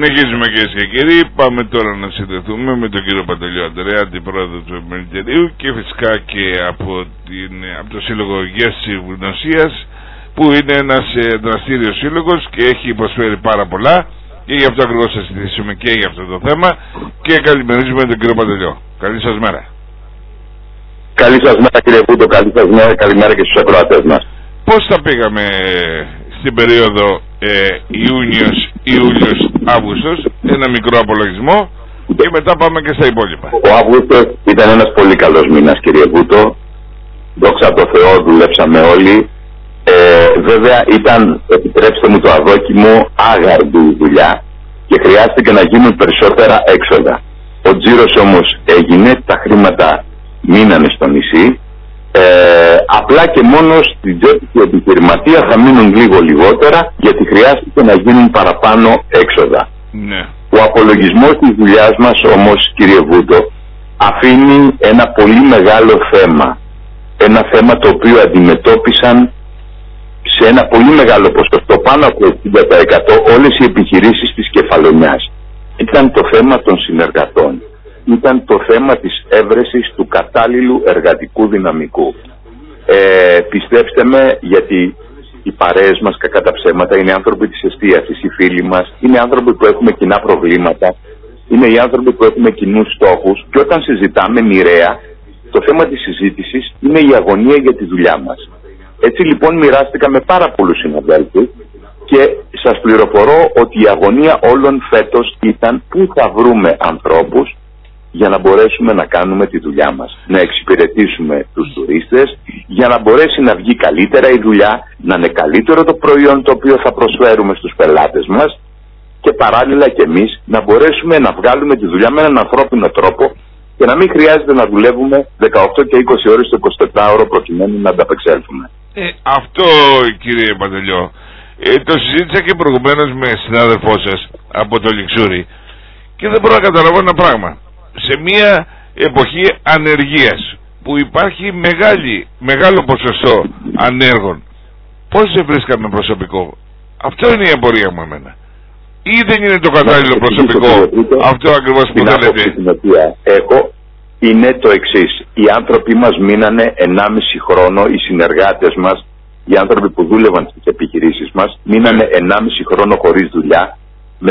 Συνεχίζουμε, κυρίες και κύριοι. Πάμε τώρα να συνδεθούμε με τον κύριο Παντελείο Ανδρέα, αντιπρόεδρο του Επιμελητηρίου, και φυσικά και από το Σύλλογο Υγείας της Γνωσίας, που είναι ένας δραστήριος σύλλογος και έχει προσφέρει πάρα πολλά, και γι' αυτό ακριβώς θα συζητήσουμε και για αυτό το θέμα. Και καλημερίζουμε τον κύριο Παντελείο. Καλή σας μέρα. Καλή σας μέρα, κύριε Βούτο, καλή σας μέρα, καλημέρα και στους ακροατές μας. Πώς θα πήγαμε στην περίοδο Ιούνιος, Αύγουστος, ένα μικρό απολογισμό, και μετά πάμε και στα υπόλοιπα. Ο Αύγουστος ήταν ένας πολύ καλός μήνας, κύριε Βούτο. Δόξα τω Θεώ, δουλέψαμε όλοι. Βέβαια ήταν, επιτρέψτε μου το αδόκιμο, άγαρδη δουλειά και χρειάστηκε να γίνουν περισσότερα έξοδα. Ο τζίρος όμως έγινε, τα χρήματα μείνανε στο νησί. Απλά και μόνο στην τσέπη του επιχειρηματία θα μείνουν λίγο λιγότερα, γιατί χρειάστηκε να γίνουν παραπάνω έξοδα. Ναι. Ο απολογισμός της δουλειάς μας όμως, κύριε Βούτο, αφήνει ένα πολύ μεγάλο θέμα. Ένα θέμα το οποίο αντιμετώπισαν σε ένα πολύ μεγάλο ποσοστό, πάνω από 60%, όλες οι επιχειρήσεις της Κεφαλονιάς. Ήταν το θέμα των συνεργατών. Ήταν το θέμα της έβρεσης του κατάλληλου εργατικού δυναμικού. Πιστέψτε με, γιατί οι παρέες μας, κακά τα ψέματα, είναι άνθρωποι της εστίασης, οι φίλοι μας, είναι άνθρωποι που έχουμε κοινά προβλήματα, είναι οι άνθρωποι που έχουμε κοινούς στόχους, και όταν συζητάμε μοιραία, το θέμα της συζήτησης είναι η αγωνία για τη δουλειά μας. Έτσι λοιπόν μοιράστηκα με πάρα πολλούς συναδέλφους και σας πληροφορώ ότι η αγωνία όλων φέτος ήταν πού θα βρούμε ανθρώπους για να μπορέσουμε να κάνουμε τη δουλειά μας, να εξυπηρετήσουμε τους τουρίστες, για να μπορέσει να βγει καλύτερα η δουλειά, να είναι καλύτερο το προϊόν το οποίο θα προσφέρουμε στους πελάτες μας, και παράλληλα και εμείς να μπορέσουμε να βγάλουμε τη δουλειά με έναν ανθρώπινο τρόπο και να μην χρειάζεται να δουλεύουμε 18 και 20 ώρες το 24ωρο προκειμένου να ανταπεξέλθουμε. Αυτό, κύριε Παντελείο, το συζήτησα και προηγουμένως με συνάδελφό σας από το Λιξούρι, και δεν μπορώ να καταλαβαίνω ένα πράγμα. Σε μια εποχή ανεργίας που υπάρχει μεγάλο ποσοστό ανέργων, πώς δεν βρίσκαμε προσωπικό? Αυτό είναι η απορία μου εμένα. Ή δεν είναι το κατάλληλο προσωπικό αυτό ακριβώς που θέλετε? Την οποία έχω είναι το εξής. Οι άνθρωποι μας μείνανε 1,5 χρόνο, οι συνεργάτες μας, οι άνθρωποι που δούλευαν στις επιχειρήσεις μας, μείνανε 1,5 χρόνο χωρίς δουλειά, με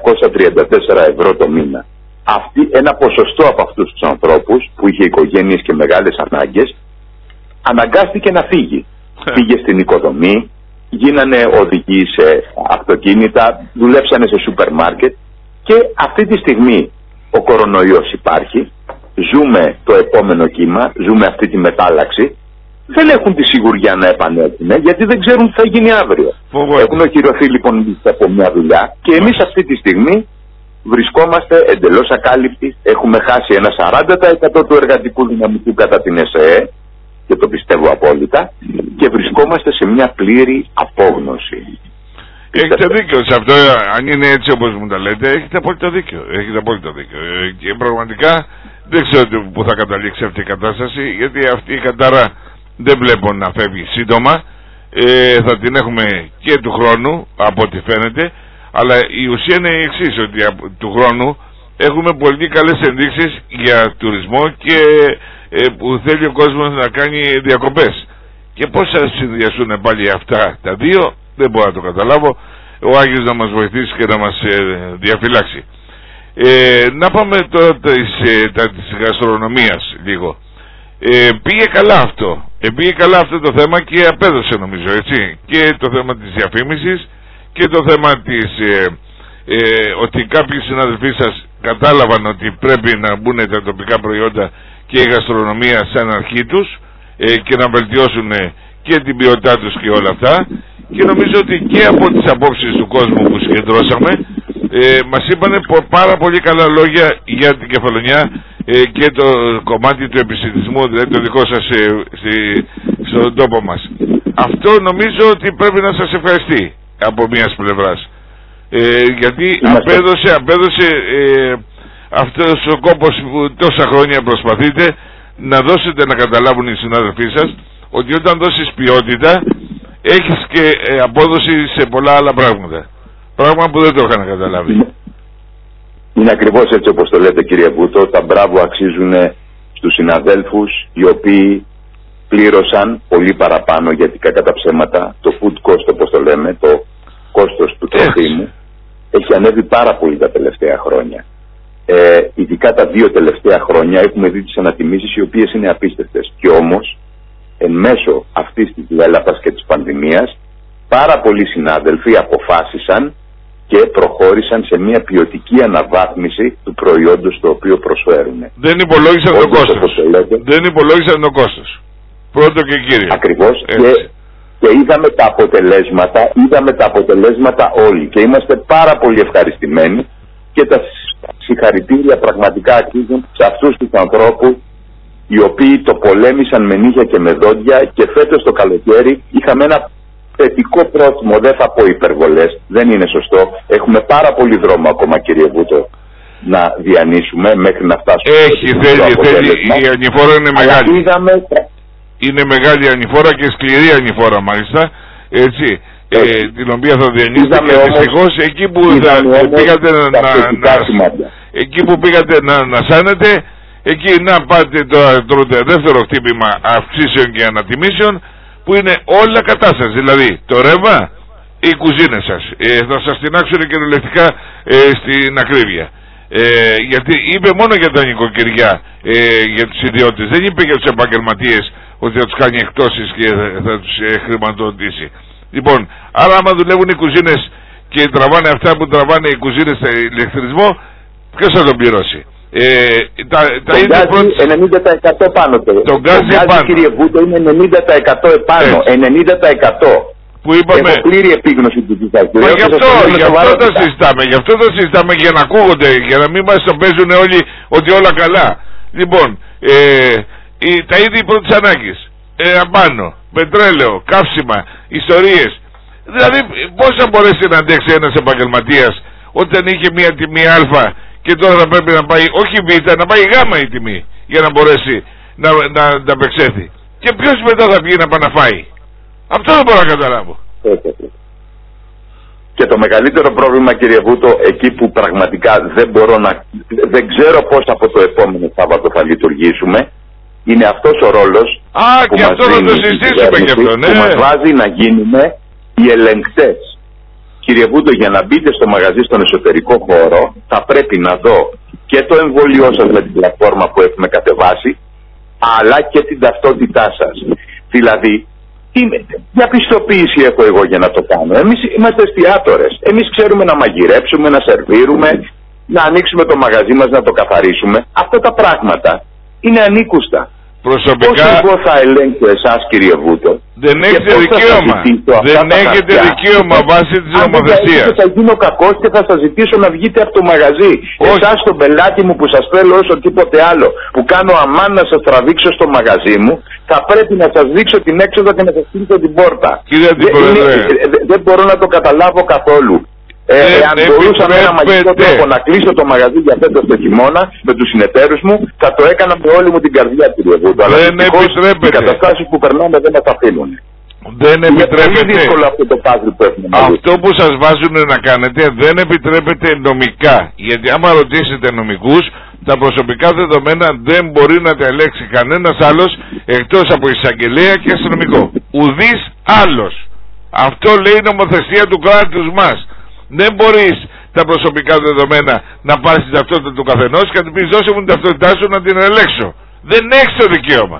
534 ευρώ το μήνα. Ένα ποσοστό από αυτούς τους ανθρώπους που είχε οικογένειες και μεγάλες ανάγκες αναγκάστηκε να φύγει. Πήγε στην οικοδομή, γίνανε οδηγοί σε αυτοκίνητα, δουλέψανε σε σούπερ μάρκετ, και αυτή τη στιγμή ο κορονοϊός υπάρχει, ζούμε το επόμενο κύμα, ζούμε αυτή τη μετάλλαξη, δεν έχουν τη σιγουριά να επανέλθουν, γιατί δεν ξέρουν τι θα γίνει αύριο. Έχουν οχυρωθεί λοιπόν από μια δουλειά, και εμείς αυτή τη στιγμή βρισκόμαστε εντελώς ακάλυπτοι. Έχουμε χάσει ένα 40% του εργατικού δυναμικού κατά την ΕΣΕΕ, και το πιστεύω απόλυτα, και βρισκόμαστε σε μια πλήρη απόγνωση. Έχετε δίκιο σε αυτό. Αν είναι έτσι όπως μου τα λέτε, έχετε απόλυτο δίκιο. Και πραγματικά δεν ξέρω πού θα καταλήξει αυτή η κατάσταση, γιατί αυτή η κατάρα δεν βλέπω να φεύγει σύντομα. Θα την έχουμε και του χρόνου, από ό,τι φαίνεται. Αλλά η ουσία είναι η εξής, ότι του χρόνου έχουμε πολύ καλές ενδείξεις για τουρισμό, και που θέλει ο κόσμος να κάνει διακοπές. Και πώς θα συνδυαστούν πάλι αυτά τα δύο, δεν μπορώ να το καταλάβω. Ο Άγιος να μας βοηθήσει και να μας διαφυλάξει. Να πάμε τώρα της γαστρονομίας λίγο. Πήγε καλά αυτό το θέμα, και απέδωσε νομίζω, έτσι. Και το θέμα της διαφήμισης, και το θέμα ότι κάποιοι συναδελφοί σας κατάλαβαν ότι πρέπει να μπουν τα τοπικά προϊόντα και η γαστρονομία σαν αρχή τους, και να βελτιώσουν και την ποιότητά τους και όλα αυτά. Και νομίζω ότι και από τις απόψεις του κόσμου που συγκεντρώσαμε, μας είπανε πάρα πολύ καλά λόγια για την Κεφαλονιά, και το κομμάτι του επισιτισμού, δηλαδή το δικό σας στον τόπο μας. Αυτό νομίζω ότι πρέπει να σας ευχαριστεί από μιας πλευράς, γιατί απέδωσε αυτός ο κόπος που τόσα χρόνια προσπαθείτε να δώσετε, να καταλάβουν οι συνάδελφοί σας ότι όταν δώσεις ποιότητα έχεις και απόδοση σε πολλά άλλα πράγματα. Πράγμα που δεν το είχα καταλάβει. Είναι ακριβώς έτσι όπως το λέτε, κύριε Βούτο. Τα μπράβο αξίζουν στους συναδέλφους οι οποίοι πλήρωσαν πολύ παραπάνω, γιατί κατά τα ψέματα το food cost, όπως το λέμε, το κόστος του τροφίμου, έχει ανέβει πάρα πολύ τα τελευταία χρόνια. Ειδικά τα 2 τελευταία χρόνια έχουμε δει τις ανατιμήσεις οι οποίες είναι απίστευτες. Και όμως, εν μέσω αυτής της λέλαπας και της πανδημίας, πάρα πολλοί συνάδελφοι αποφάσισαν και προχώρησαν σε μια ποιοτική αναβάθμιση του προϊόντος το οποίο προσφέρουν. Δεν υπολόγισαν το κόστος. Δεν υπολόγισαν το κόστος. Πρώτο και κύριο. Ακριβώς. Και είδαμε τα αποτελέσματα όλοι. Και είμαστε πάρα πολύ ευχαριστημένοι και τα συγχαρητήρια πραγματικά αξίζουν σε αυτούς τους ανθρώπους οι οποίοι το πολέμησαν με νύχια και με δόντια, και φέτος το καλοκαίρι είχαμε ένα θετικό πρόστιμο, δεν θα πω υπερβολές, δεν είναι σωστό. Έχουμε πάρα πολύ δρόμο ακόμα, κύριε Βούτο, να διανύσουμε μέχρι να φτάσουμε. Θέλει. Η ανηφόρα είναι μεγάλη. Είναι μεγάλη ανηφόρα και σκληρή ανηφόρα μάλιστα, έτσι, την οποία θα διανύσετε, και δυστυχώς εκεί που εκεί που πήγατε να σάνετε, εκεί να πάτε το δεύτερο χτύπημα αυξήσεων και ανατιμήσεων, που είναι όλα κατάσταση. Δηλαδή το ρεύμα, οι κουζίνες σας θα σας τεινάξουν κυριολεκτικά στην ακρίβεια. Γιατί είπε μόνο για τα νοικοκυριά, για τους ιδιώτες, δεν είπε για τους επαγγελματίες ότι θα τους κάνει εκτόσεις και θα τους χρηματοδοτήσει. Λοιπόν, άρα άμα δουλεύουν οι κουζίνες και τραβάνε αυτά που τραβάνε οι κουζίνες σε ηλεκτρισμό, ποιος θα τον πληρώσει? Το γκάζι 90% πάνω. Το γκάζι, κύριε Βούτο, είναι 90% επάνω. 90%. Που είπαμε... Έχω πλήρη επίγνωση του Κιτάκη. Γι' αυτό το συζητάμε, για να ακούγονται, για να μην μας το παίζουν όλοι ότι όλα καλά. Λοιπόν, τα είδη πρώτης ανάγκης, απάνω, πετρέλαιο, καύσιμα, ιστορίες. Δηλαδή πώς θα μπορέσει να αντέξει ένας επαγγελματίας όταν είχε μια τιμή α και τώρα θα πρέπει να πάει όχι β, να πάει γ η τιμή, για να μπορέσει να ανταπεξέλθει? Και ποιος μετά θα βγει να πάει να φάει? Αυτό δεν μπορώ να καταλάβω. Και το μεγαλύτερο πρόβλημα, κύριε Βούτο, εκεί που πραγματικά δεν ξέρω πώς από το επόμενο Σάββατο θα λειτουργήσουμε, είναι αυτός ο ρόλος και αυτό θα το συζητήσουμε και αυτό, ναι, που μας βάζει να γίνουμε οι ελεγκτές. Κύριε Βούτο, για να μπείτε στο μαγαζί στον εσωτερικό χώρο, θα πρέπει να δω και το εμβόλιό σας με την πλατφόρμα που έχουμε κατεβάσει, αλλά και την ταυτότητά σας. Δηλαδή, ποια πιστοποίηση έχω εγώ για να το κάνω? Εμείς είμαστε εστιατόρες. Εμείς ξέρουμε να μαγειρέψουμε, να σερβίρουμε, να ανοίξουμε το μαγαζί μας, να το καθαρίσουμε. Αυτά τα πράγματα είναι ανήκουστα. Προσωπικά... Πώς εγώ θα ελέγξω εσάς, κύριε Βούτο? Δεν έχετε δικαίωμα. Δεν έχετε δικαίωμα βάσει της νομοθεσίας. Θα γίνω κακός και θα σας ζητήσω να βγείτε από το μαγαζί. Εσάς, τον πελάτη μου που σας θέλω όσο τίποτε άλλο, που κάνω αμάν να σας τραβήξω στο μαγαζί μου, θα πρέπει να σας δείξω την έξοδο και να σας στείλω την πόρτα. Δεν μπορώ να το καταλάβω καθόλου. Αν μπορούσα με ένα μαγικό τρόπο να κλείσω το μαγαζί για φέτος το χειμώνα με τους συνεταίρους μου, θα το έκανα με όλη μου την καρδιά, κύριε Βούτο. Αλλά οι καταστάσεις που περνάμε δεν μας αφήνουν. Δεν επιτρέπεται. Είναι πολύ δύσκολο αυτό το πάζλ που έχουμε. Αυτό που σας βάζουν να κάνετε δεν επιτρέπεται νομικά. Γιατί άμα ρωτήσετε νομικούς, τα προσωπικά δεδομένα δεν μπορεί να τα ελέγξει κανένας άλλος εκτός από εισαγγελέα και αστυνομικό. Ουδής άλλος. Αυτό λέει η νομοθεσία του κράτους μας. Δεν μπορείς τα προσωπικά δεδομένα να πάρεις την ταυτότητα του καθενός και να του πεις δώσε μου την ταυτότητά σου να την ελέγξω. Δεν έχεις το δικαίωμα.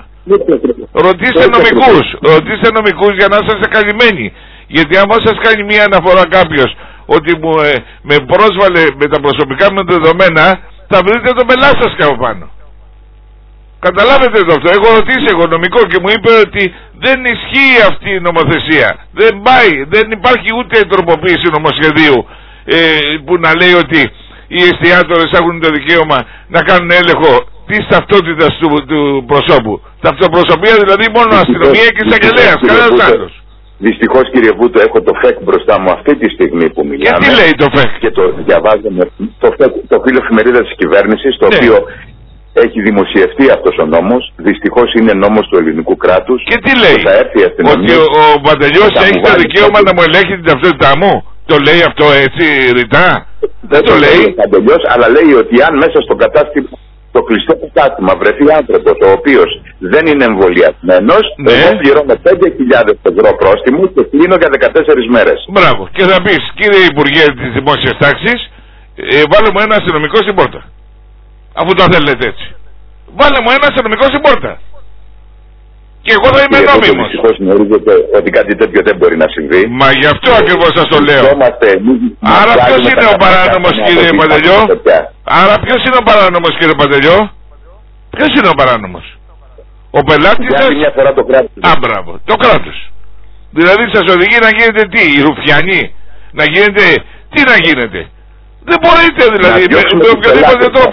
Ρωτήστε νομικούς για να είσαστε καλυμμένοι. Γιατί άμα σας κάνει μια αναφορά κάποιος ότι με πρόσβαλε με τα προσωπικά μου δεδομένα, θα βρείτε το μελά σας κάπου πάνω. Καταλάβετε το αυτό? Έχω ρωτήσει εγώ νομικό και μου είπε ότι δεν ισχύει αυτή η νομοθεσία. Δεν πάει, δεν υπάρχει ούτε τροποποίηση νομοσχεδίου που να λέει ότι οι εστιατόρες έχουν το δικαίωμα να κάνουν έλεγχο της ταυτότητας του προσώπου. Ταυτοπροσωπία δηλαδή μόνο αστυνομία και εισαγγελέας, κανένας άλλος. Δυστυχώς, κύριε Βούτο, έχω το ΦΕΚ μπροστά μου αυτή τη στιγμή που μιλάμε. Και τι λέει το ΦΕΚ? Και το διαβάζω το φύλλο εφημερίδα της κυβέρνησης, το οποίο έχει δημοσιευτεί αυτός ο νόμος. Δυστυχώς είναι νόμος του ελληνικού κράτους. Και τι λέει? Ότι ο Παντελιός έχει το δικαίωμα να μου ελέγχει την ταυτότητά μου? Το λέει αυτό έτσι ρητά? Δεν το λέει. Παντελιός, αλλά λέει ότι αν μέσα στο κατάστημα, το κλειστό κατάστημα βρεθεί άνθρωπος ο οποίος δεν είναι εμβολιασμένος, εγώ πληρώνω 5.000 ευρώ πρόστιμο και κλείνω για 14 μέρες. Μπράβο. Και θα πεις, κύριε Υπουργέ της Δημόσιας Τάξης, βάλε μου ένα αστυνομικό στην πόρτα. Αφού το θέλετε έτσι. Βάλε μου ένα αστυνομικό στην πόρτα. Και εγώ θα είμαι νόμιμος. Δυστυχώς γνωρίζετε ότι κάτι τέτοιο δεν μπορεί να συμβεί. Μα γι' αυτό ακριβώς σας το λέω. Άρα ποιος είναι ο παράνομος, κύριε Παντελιό? Άρα ποιος είναι ο παράνομος, κύριε Παντελιό? Ποιος είναι ο παράνομος? Ο πελάτης σας? Μια φορά το κράτος. Α, μπράβο. Το κράτος. Δηλαδή σας οδηγεί να γίνετε τι? Οι ρουφιανοί? Να γίνετε... Τι να γίνετε? Δεν μπορείτε δηλαδή με οποιοδήποτε τρόπο.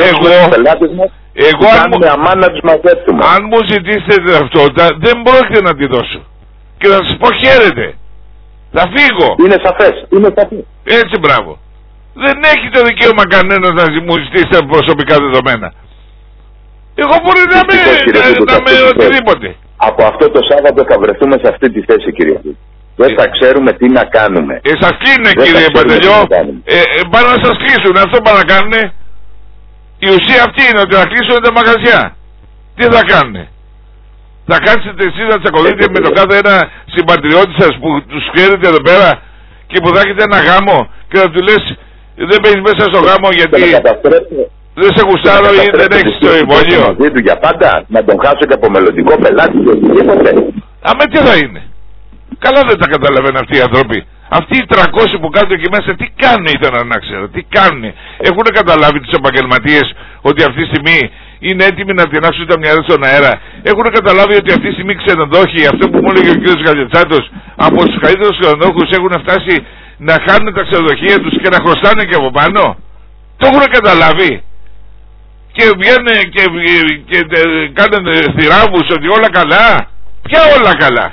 Εγώ αν μου ζητήσετε ταυτότητα δεν πρόκειται να τη δώσω. Και θα σας πω χαίρετε. Θα φύγω. Είναι σαφές. Έτσι, μπράβο. Δεν έχει το δικαίωμα κανένας να μου ζητήσετε προσωπικά δεδομένα. Εγώ μπορεί να με οτιδήποτε. Από αυτό το Σάββατο θα βρεθούμε σε αυτή τη θέση, κύριε. Δεν θα ξέρουμε τι να κάνουμε. Σας κλείνε, κύριε Παντελιό. Πάνε να σας κλείσουν. Αυτό πάνε να κάνουνε. Η ουσία αυτή είναι ότι θα κλείσουν τα μαγαζιά. Τι θα κάνουνε? Θα κάτσετε εσείς να τσακωθείτε με τον κάθε ένα συμπατριώτη σας που τους ξέρετε εδώ πέρα και που θα έχετε ένα γάμο και θα του λες δεν μπαίνεις μέσα στο γάμο γιατί δεν σε γουστάρω ή δεν έχεις το εμβόλιο. Για πάντα να τον χάσω και από μελλοντικό πελάτη και οτιδήποτε. Αμέ τι θα είναι? Καλά δεν τα καταλαβαίνουν αυτοί οι άνθρωποι. Αυτοί οι 300 που κάθονται εκεί μέσα τι κάνουν, ήθελα να ξέρω? Τι κάνουν? Έχουν καταλάβει τους επαγγελματίες ότι αυτή τη στιγμή είναι έτοιμοι να τεινάξουν τα μυαλά στον αέρα? Έχουν καταλάβει ότι αυτή τη στιγμή ξενοδόχοι, αυτό που μου έλεγε ο κ. Γαλιατσάτος, από τους καλύτερους ξενοδόχους έχουν φτάσει να χάνουν τα ξενοδοχεία τους και να χρωστάνε και από πάνω? Το έχουν καταλάβει? Και βγαίνουν και κάνουν θηράβους ότι όλα καλά? Ποια όλα καλά?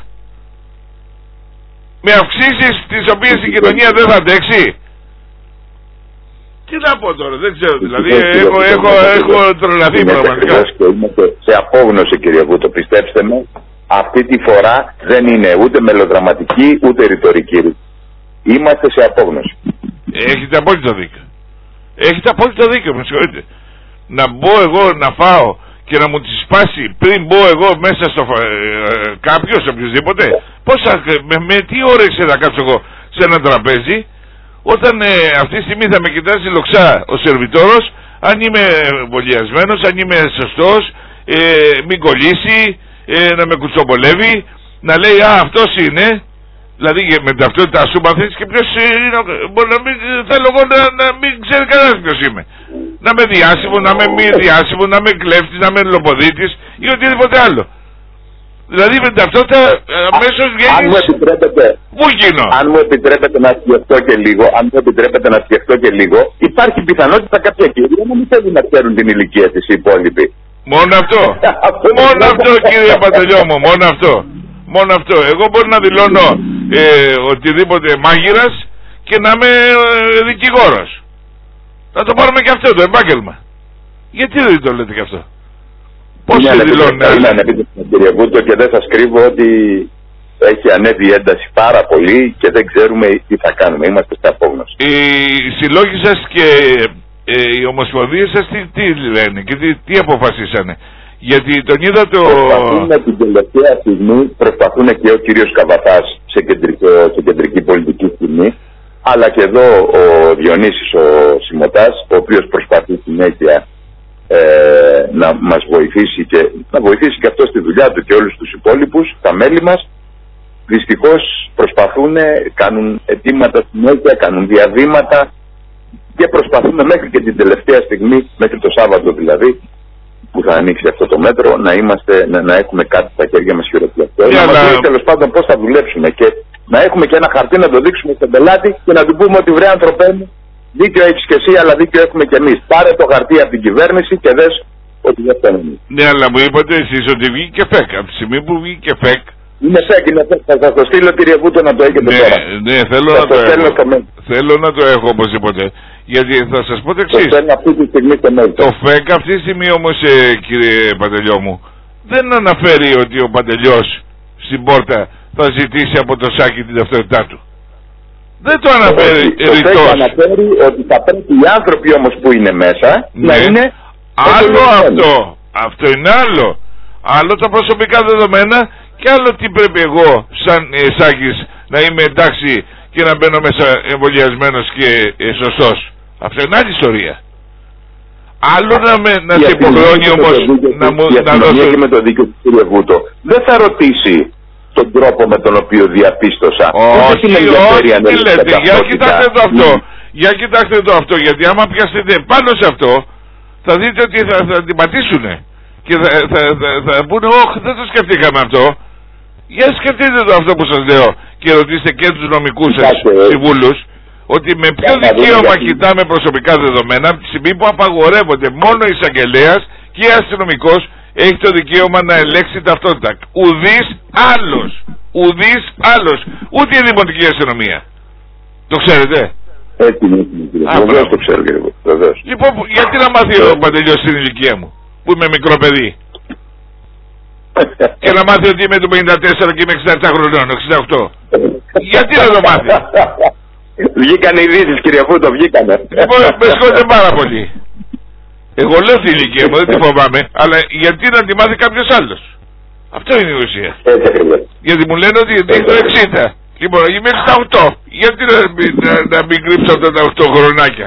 Με αυξήσεις τις οποίες η κοινωνία δεν θα αντέξει? Τι να πω τώρα, δεν ξέρω, δηλαδή έχω τρελαθεί πραγματικά. Είμαστε σε απόγνωση, κύριε Βούτο, πιστέψτε με, αυτή τη φορά δεν είναι ούτε μελοδραματική ούτε ρητορική. Είμαστε σε απόγνωση. Έχετε απόλυτο δίκιο. Έχετε απόλυτο δίκιο, με συγχωρείτε. Να μπω εγώ να φάω και να μου τη σπάσει πριν μπω εγώ μέσα στο κάποιος, οποιοδήποτε? Με τι όρεξη θα κάτσω εγώ σε ένα τραπέζι όταν αυτή τη στιγμή θα με κοιτάζει λοξά ο σερβιτόρος αν είμαι εμβολιασμένος, αν είμαι σωστός, μην κολλήσει, να με κουτσομπολεύει, να λέει α, αυτός είναι. Δηλαδή με ταυτότητα σου μαθαίνεις και ποιος είναι. Μπορεί να μην θέλω εγώ να μην ξέρει κανένας ποιος είμαι. Να είμαι διάσημο, να είμαι μη διάσημο, να είμαι κλέφτης, να είμαι λοποδίτης ή οτιδήποτε άλλο. Δηλαδή με ταυτότητα αμέσως βγαίνεις βούκινο. Αν μου επιτρέπετε να σκεφτώ και λίγο, υπάρχει πιθανότητα κάποια κυρία να μην θέλουν να ξέρουν την ηλικία της οι υπόλοιποι. Μόνο αυτό. Μόνο αυτό, κύριε Παντελιό μου, μόνο αυτό. Μόνο αυτό. Εγώ μπορώ να δηλώνω οτιδήποτε μάγειρας και να είμαι δικηγόρος. Θα το πάρουμε και αυτό το επάγγελμα. Γιατί δεν το λέτε και αυτό? Πώς δηλώνουν? Κύριε Βούτο, και δεν σας κρύβω ότι έχει ανέβει η ένταση πάρα πολύ και δεν ξέρουμε τι θα κάνουμε. Είμαστε σε απόγνωση. Οι συλλόγοι σας και οι ομοσπονδίες σας τι λένε και τι αποφασίσανε? Γιατί τον είδα Προσπαθούν την τελευταία στιγμή, προσπαθούν και ο κύριος Καβατάς σε κεντρική πολιτική στιγμή, αλλά και εδώ ο Διονύσης ο Σιμωτάς, ο οποίος προσπαθεί συνέχεια να μας βοηθήσει και να βοηθήσει και αυτό στη δουλειά του και όλους τους υπόλοιπους, τα μέλη μας. Δυστυχώς προσπαθούν, κάνουν αιτήματα συνέχεια, κάνουν διαβήματα και προσπαθούμε μέχρι και την τελευταία στιγμή, μέχρι το Σάββατο δηλαδή, που θα ανοίξει αυτό το μέτρο, να έχουμε κάτι στα χέρια μας χειροπιαστό. Να μας δει τέλος πάντων πώς θα δουλέψουμε και να έχουμε και ένα χαρτί να το δείξουμε στον πελάτη και να του πούμε ότι βρε άνθρωπέ μου, δίκιο έχεις και εσύ, αλλά δίκιο έχουμε και εμείς. Πάρε το χαρτί από την κυβέρνηση και δες ότι δεν φταίνουμε εμείς. Ναι, αλλά μου είπατε εσείς ότι βγήκε φεκ. Από τη στιγμή που βγήκε φεκ. Είναι φεκ, είναι φεκ. Θα σας το στείλω, κύριε Βούτο, να το έχετε τώρα. Ναι, θέλω να το έχω οπωσδήποτε. Γιατί θα σας πω το εξής. Το φεκ αυτή τη στιγμή όμως, κύριε Παντελιό μου, δεν αναφέρει ότι ο Παντελιός στην πόρτα θα ζητήσει από το σάκι την ταυτότητά του. Δεν το αναφέρει ρητός. Αναφέρει ότι θα πρέπει οι άνθρωποι όμως που είναι μέσα να είναι... Άλλο αυτό. Αυτό είναι άλλο. Άλλο τα προσωπικά δεδομένα και άλλο τι πρέπει εγώ σαν Σάκης να είμαι εντάξει και να μπαίνω μέσα εμβολιασμένος και σωστός. Αυτό είναι άλλη ιστορία. Άλλο να σε υποχρεώνει όμως να δώσω... Και με το δίκαιο του κ. Βούτο δεν θα ρωτήσει τον τρόπο με τον οποίο διαπίστωσα. Όχι, τι λέτε, για κοιτάξτε το αυτό. Για κοιτάξτε το αυτό, γιατί άμα πιαστείτε πάνω σε αυτό θα δείτε ότι θα την πατήσουνε και θα πούνε όχι, δεν το σκεφτήκαμε αυτό. Για σκεφτείτε το αυτό που σας λέω και ρωτήστε και τους νομικούς συμβούλους ότι με ποιο δικαίωμα κοιτάμε προσωπικά δεδομένα από τη στιγμή που απαγορεύονται μόνο εισαγγελέας και αστυνομικός έχει το δικαίωμα να ελέγξει ταυτότητα. Ουδής άλλος. Ουδής άλλος. Ούτε η δημοτική αστυνομία. Το ξέρετε? Έτσι είναι. Βεβαίως το ξέρω, κύριε. Βεβαίως. Λοιπόν, γιατί να μάθει ο Παντελιός στην ηλικία μου που είμαι μικρό παιδί και να μάθει ότι είμαι του 54 και είμαι 67 χρονών, 68. Γιατί να το μάθει? Βγήκανε ειδήσεις, κύριε Βούτο, βγήκανε. Λοιπόν, με συγχωρείτε πάρα πολύ. Εγώ λέω την ηλικία μου, δεν τη φοβάμαι, αλλά γιατί να τη μάθει κάποιος άλλος? Αυτό είναι η ουσία. Γιατί μου λένε ότι έχει το 60. Λοιπόν, είμαι 68. Γιατί να μην κρύψω αυτά τα 8 χρονάκια?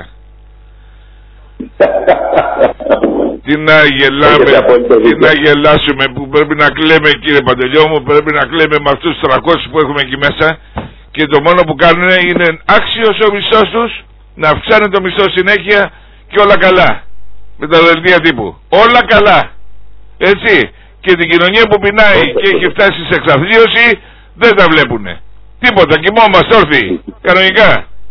Τι να γελάμε, τι να γελάσουμε που πρέπει να κλαίμε, κύριε Παντελιό μου, πρέπει να κλαίμε με αυτούς τους 300 που έχουμε εκεί μέσα και το μόνο που κάνουν είναι άξιος ο μισθός τους, να αυξάνει το μισθό συνέχεια και όλα καλά. Με τα δελτία τύπου. Όλα καλά. Έτσι. Και την κοινωνία που πεινάει και έχει φτάσει σε εξαθλίωση δεν τα βλέπουνε. Τίποτα. Κοιμόμαστε όρθιοι. Κανονικά.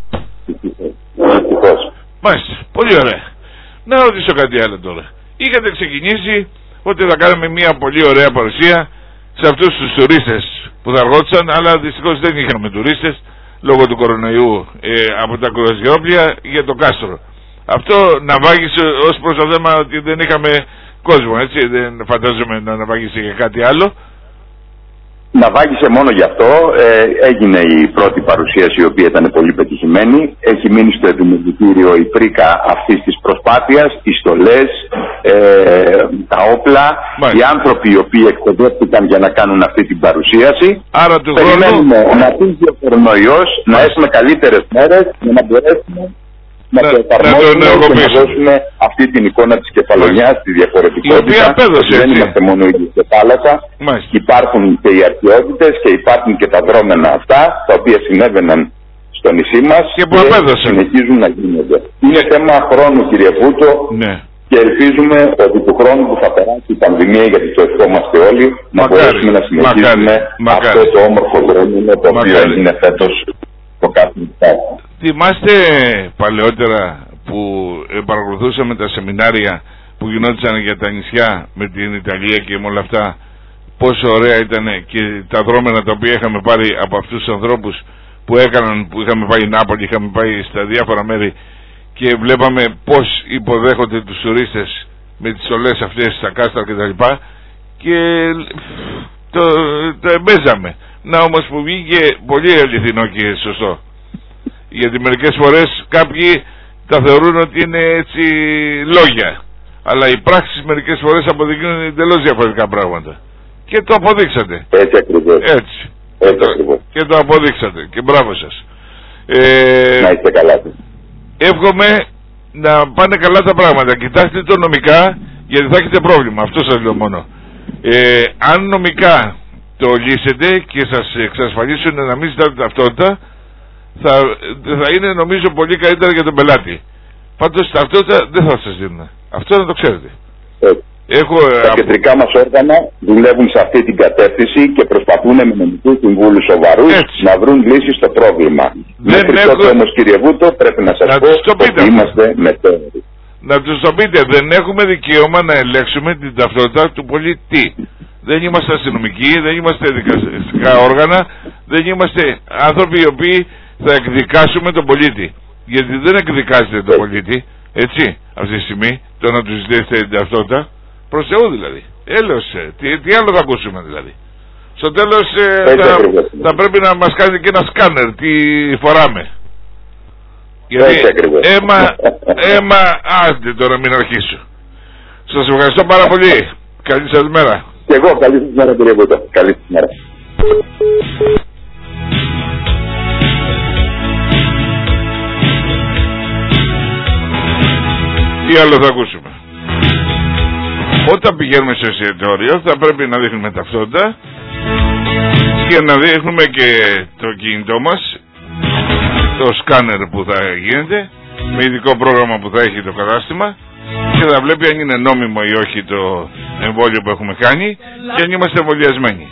Μάλιστα. Πολύ ωραία. Να ρωτήσω κάτι άλλο τώρα. Είχατε ξεκινήσει ότι θα κάνουμε μια πολύ ωραία παρουσία σε αυτούς τους τουρίστες που θα αργόντουσαν, αλλά δυστυχώς δεν είχαμε τουρίστες λόγω του κορονοϊού από τα κρουαζιερόπλια για το κάστρο. Αυτό ναυάγησε ως προς το θέμα ότι δεν είχαμε κόσμο, έτσι, δεν φαντάζομαι να ναυάγησε για κάτι άλλο. Ναυάγησε μόνο γι' αυτό. Έγινε η πρώτη παρουσίαση, η οποία ήταν πολύ πετυχημένη. Έχει μείνει στο επιμελητήριο η πρίκα αυτής της προσπάθειας, οι στολές, τα όπλα, οι άνθρωποι οι οποίοι εκπαιδεύτηκαν για να κάνουν αυτή την παρουσίαση. Άρα του περιμένουμε να φύγει ο κορονοϊός, να έχουμε καλύτερες μέρες για να μπορέσουμε να το εφαρμόσουμε και να δώσουμε αυτή την εικόνα της Κεφαλονιάς, τη διαφορετικότητα. Δεν είμαστε μόνο οι ίδιοι σε θάλασσα. Υπάρχουν και οι αρχαιότητες και υπάρχουν και τα δρόμενα αυτά, τα οποία συνέβαιναν στο νησί μας και συνεχίζουν να γίνονται. Είναι θέμα χρόνου, κύριε Βούτο, και ελπίζουμε ότι του χρόνου που θα περάσει η πανδημία, γιατί το ευχόμαστε όλοι, να μπορέσουμε να συνεχίσουμε αυτό το όμορφο δρόμενο το οποίο έγινε φέτος το κάθε μισθάκι. Θυμάστε παλαιότερα που παρακολουθούσαμε τα σεμινάρια που γινόντουσαν για τα νησιά με την Ιταλία και με όλα αυτά, πόσο ωραία ήταν και τα δρόμενα τα οποία είχαμε πάρει από αυτούς τους ανθρώπους που έκαναν, που είχαμε πάει Νάπολη, είχαμε πάει στα διάφορα μέρη και βλέπαμε πως υποδέχονται τους τουρίστες με τις στολές αυτές, στα κάστρα κτλ. Και το εμπέζαμε. Να όμως που βγήκε πολύ αληθινό και σωστό. Γιατί μερικές φορές κάποιοι τα θεωρούν ότι είναι έτσι λόγια. Αλλά οι πράξεις μερικές φορές αποδεικνύουν εντελώς διαφορετικά πράγματα. Και το αποδείξατε. Έτσι ακριβώς. Έτσι. Και το αποδείξατε. Και μπράβο σας. Να είστε καλά. Εύχομαι να πάνε καλά τα πράγματα. Κοιτάξτε το νομικά, γιατί θα έχετε πρόβλημα. Αυτό σας λέω μόνο. Αν νομικά το λύσετε και σας εξασφαλίσουν να μην ζητάτε ταυτότητα, θα είναι νομίζω πολύ καλύτερα για τον πελάτη. Πάντως ταυτότητα δεν θα σας δίνουν. Αυτό να το ξέρετε. Τα κεντρικά μας όργανα δουλεύουν σε αυτή την κατεύθυνση και προσπαθούν με νομικούς συμβούλους σοβαρούς να βρουν λύσεις στο πρόβλημα. Μέχρι τότε όμως, κύριε Βούτο, πρέπει να σας πω ότι είμαστε μετέωροι. Να τους το πείτε, δεν έχουμε δικαίωμα να ελέγξουμε την ταυτότητα του πολίτη. Δεν είμαστε αστυνομικοί, δεν είμαστε δικαστικά όργανα, δεν είμαστε άνθρωποι οι οποίοι θα εκδικάσουμε τον πολίτη. Γιατί δεν εκδικάζετε τον πολίτη, έτσι, αυτή τη στιγμή, το να του ζητήσετε την ταυτότητα. Προς Θεού δηλαδή. Έλεος, τι άλλο θα ακούσουμε δηλαδή. Στο τέλος θα πρέπει να μας κάνει και ένα σκάνερ τι φοράμε. Γιατί αίμα, άντε τώρα μην αρχίσω. Σας ευχαριστώ πάρα πολύ. Καλή σας μέρα. Και εγώ καλή σας μέρα κύριε Βούτο. Καλή σας μέρα. Τι άλλο θα ακούσουμε? Όταν πηγαίνουμε σε εστιατόριο θα πρέπει να δείχνουμε ταυτότητα και να δείχνουμε και το κινητό μας, το σκάνερ που θα γίνεται, με ειδικό πρόγραμμα που θα έχει το κατάστημα και θα βλέπει αν είναι νόμιμο ή όχι το εμβόλιο που έχουμε κάνει και αν είμαστε εμβολιασμένοι.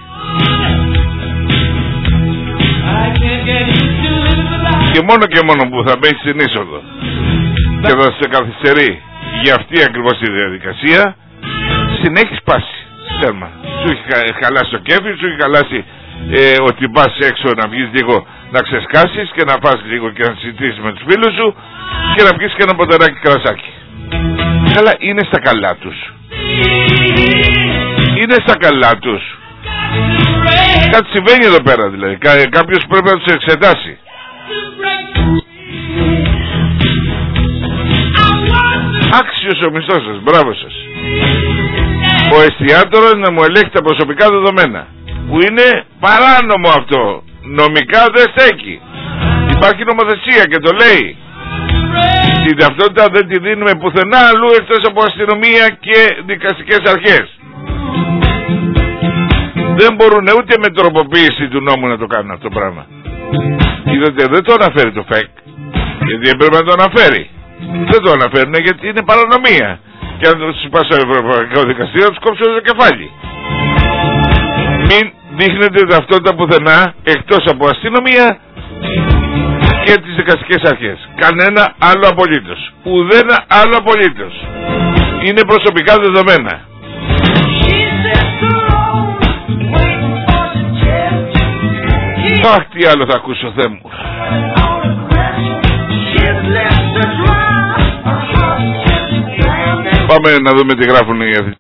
Και μόνο που θα μπαίνει στην είσοδο και θα σε καθυστερεί για αυτή ακριβώς τη διαδικασία, συνέχεις πάση. Τέρμα. Σου έχει χαλάσει το κέφι, σου έχει χαλάσει ότι πας έξω να βγεις λίγο να ξεσκάσεις και να πας λίγο και να συζητήσεις με τους φίλους σου και να βγεις και ένα ποτηράκι κρασάκι. Αλλά είναι στα καλά τους. Είναι στα καλά τους. Κάτι συμβαίνει εδώ πέρα δηλαδή. Κάποιος πρέπει να τους εξετάσει. Άξιος ο μισθός σας, μπράβο σας. Ο εστιατόρος να μου ελέγχει τα προσωπικά δεδομένα, που είναι παράνομο αυτό. Νομικά δεν στέκει. Υπάρχει νομοθεσία και το λέει. Την ταυτότητα δεν τη δίνουμε πουθενά αλλού εκτός από αστυνομία και δικαστικές αρχές. Δεν μπορούν ούτε με τροποποίηση του νόμου να το κάνουν αυτό το πράγμα. Είδατε, δεν το αναφέρει το ΦΕΚ, γιατί έπρεπε να το αναφέρει. Δεν το αναφέρουν γιατί είναι παρανομία. Και αν τους πας στο Ευρωπαϊκό Δικαστήριο τους κόψουν το κεφάλι. Μην δείχνετε ταυτότητα πουθενά εκτός από αστυνομία και τις δικαστικές αρχές. Κανένα άλλο απολύτως. Ουδένα άλλο απολύτως. Είναι προσωπικά δεδομένα. Αχ, τι άλλο θα ακούσω, Θεέ μου. Πάμε να δούμε τι γράφουν οι